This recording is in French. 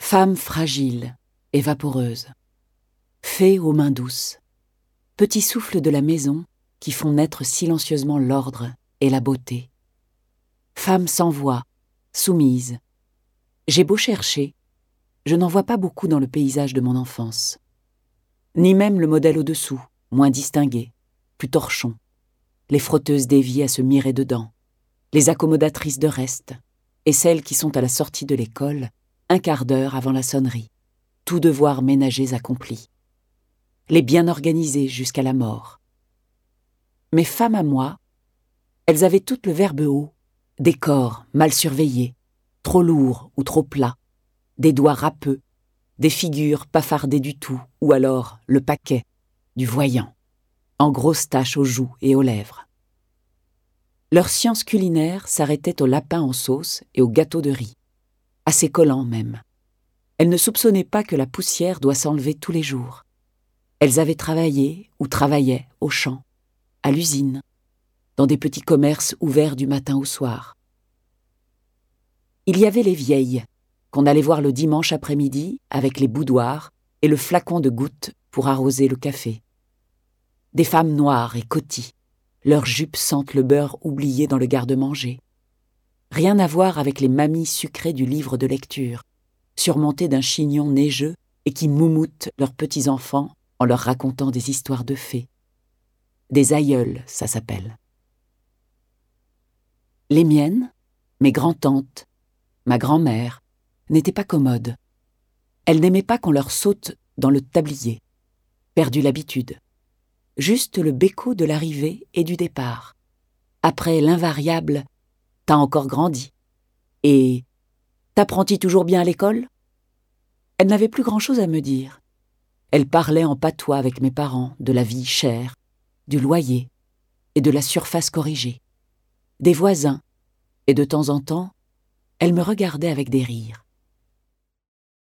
Femme fragile et vaporeuse, fée aux mains douces, petit souffle de la maison qui font naître silencieusement l'ordre et la beauté. Femme sans voix, soumise. J'ai beau chercher, je n'en vois pas beaucoup dans le paysage de mon enfance. Ni même le modèle au-dessous, moins distingué, plus torchon. Les frotteuses déviées à se mirer dedans, les accommodatrices de reste, et celles qui sont à la sortie de l'école, un quart d'heure avant la sonnerie, tous devoirs ménagers accomplis. Les bien organisées jusqu'à la mort. Mes femmes à moi, elles avaient toutes le verbe haut, des corps mal surveillés, trop lourds ou trop plats, des doigts râpeux, des figures pas fardées du tout, ou alors le paquet, du voyant, en grosses taches aux joues et aux lèvres. Leur science culinaire s'arrêtait au lapin en sauce et au gâteau de riz, assez collant même. Elles ne soupçonnaient pas que la poussière doit s'enlever tous les jours. Elles avaient travaillé ou travaillaient au champ, à l'usine, dans des petits commerces ouverts du matin au soir. Il y avait les vieilles, qu'on allait voir le dimanche après-midi avec les boudoirs et le flacon de gouttes pour arroser le café. Des femmes noires et coties, leurs jupes sentent le beurre oublié dans le garde-manger. Rien à voir avec les mamies sucrées du livre de lecture, surmontées d'un chignon neigeux et qui moumoutent leurs petits-enfants en leur racontant des histoires de fées. Des aïeules, ça s'appelle. Les miennes, mes grands-tantes, ma grand-mère, n'étaient pas commodes. Elles n'aimaient pas qu'on leur saute dans le tablier. Perdu l'habitude. Juste le béco de l'arrivée et du départ. Après l'invariable « T'as encore grandi » et « T'apprends-tu toujours bien à l'école ?» Elles n'avaient plus grand-chose à me dire. Elles parlaient en patois avec mes parents de la vie chère, du loyer et de la surface corrigée, des voisins, et de temps en temps, elles me regardaient avec des rires.